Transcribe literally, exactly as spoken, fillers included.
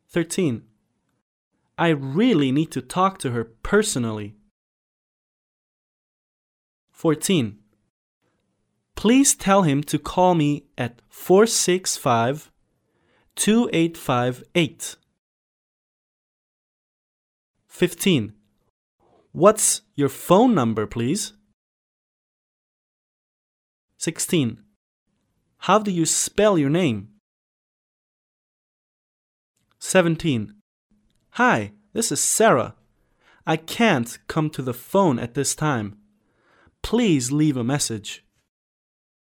thirteen. I really need to talk to her personally. fourteen. Please tell him to call me at four six five, two eight five eight. fifteen. What's your phone number, please? sixteen. How do you spell your name? seventeen. Hi, this is Sarah. I can't come to the phone at this time. Please leave a message.